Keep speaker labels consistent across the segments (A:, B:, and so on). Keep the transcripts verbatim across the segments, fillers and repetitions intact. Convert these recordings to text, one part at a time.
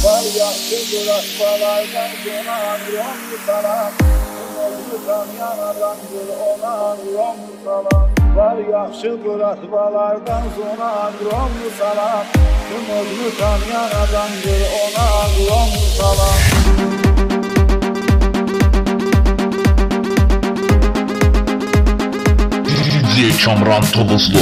A: Var yaxşı bırakmalardan sonra yolunu salam. Yolunu tanıyan adamdır ona yolunu salam. Var yaxşı bırakmalardan sonra yolunu salam. Yolunu tanıyan adamdır ona yolunu salam.
B: D J Kamran Tovuzlu.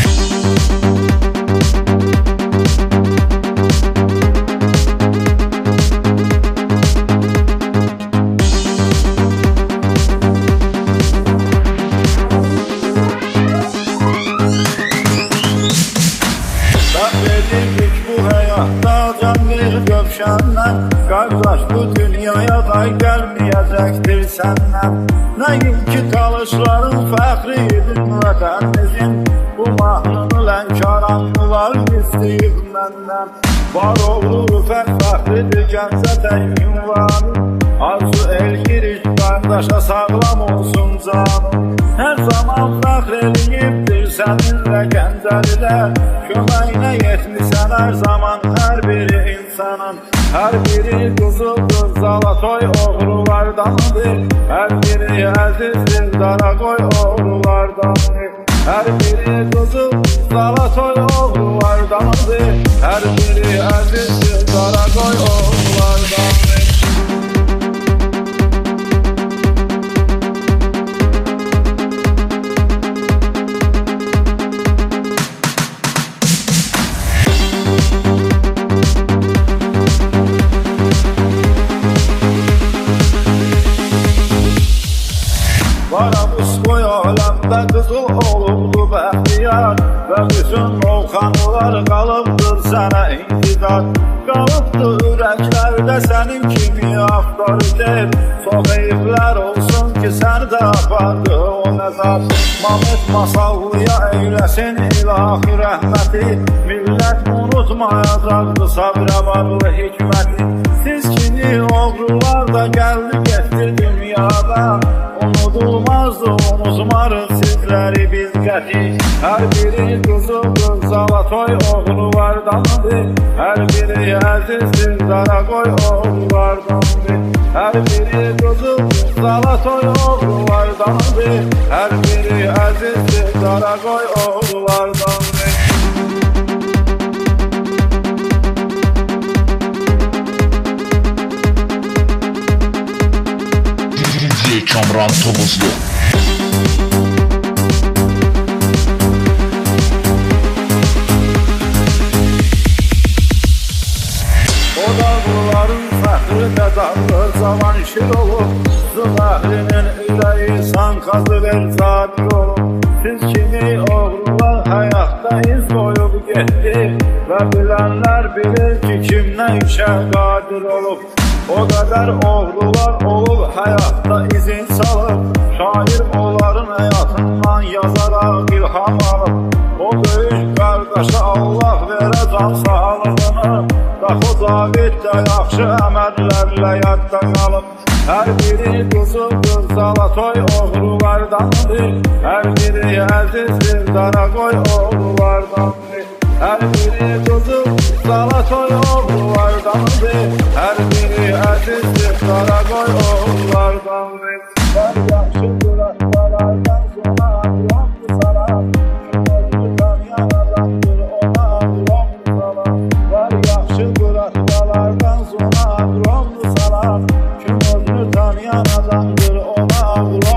A: Gövşenden kardeş bu dünyaya day gelmeyecektir senden. Neyinki çalışların fəxridir vətənimizin. Bu mahnını lənkaranlılar istəyib məndən. Var oğlu fəx fəxridir gəncə tək ünvanı. Arzu elgirik qardaşa sağlam olsun canım. Hər zaman fəxr eləyibdir səninlə gəncəlilər. Köməyinə yetmisən hər zaman hər biri insanın. Hər biri qızıldır, Zalatoy oğrulardandır. Hər biri əzizdir, Daragoy oğrulardandır. Hər biri qızıl, Zalatoy oğrulardandır. Hər biri əzizdir, Daragoy oğrulardandır. Varamız qoy aləmdə qızıl olubdu bəxtiyar. Və bütün ovxanlar qalıbdır sənə intizar. Qalıbdır ürəklərdə sənin kimi avtoritet. Çox eyiblər olsun ki səni də apardı o nəzar. Mamet Masallıya eyləsin ilahi rəhməti. Millət unutmayacaqdı sabrə varlı hikməti. Siz kimi oğrular da gəldi getdi dünyada. Unudulmazdı unutmarıq sizləri biz qəti. Hər biri qızıldır, Zalatoy oğrulardandır. Hər biri əzizdir, Daragoy oğrulardandır. Hər biri qızıldır, Zalatoy oğrulardandır. Hər biri əzizdir, Daragoy oğrulardandır.
B: D J Kamran Tovuzlu.
A: O dağların fəxri qədarlı cavan şir olub. Züləhrinin ürəyi sankazı ver zabir olub. Siz kimi oğrular həyatda iz qoyub getdi. Və bilənlər bilir ki kim nə işə qadir olub. O qədər oğrular olub həyatda izin salıb. Şair onların həyatından yazaraq ilham alıb. O böyük qardaşa Allah verə can sağlığını. Daxı Cavid də yaxşı əməllərlə yadda qalıb. Hər biri qızıldır, Zalatoy oğrulardandır. Hər biri əzizdir, Daragoy oğrulardandır. Hər biri qızıl, Zalatoy oğrulardandır. Hər biri əzizdir, Daragoy oğrulardandır. Var yaxşı bırakmalardan sonra yolunu salam. Yolunu tanıyan adamdır ona yolunu salam. Var yaxşı bırakmalardan sonra yolunu salam. Kim özünü tanıyan adamdır ona yolunu salam.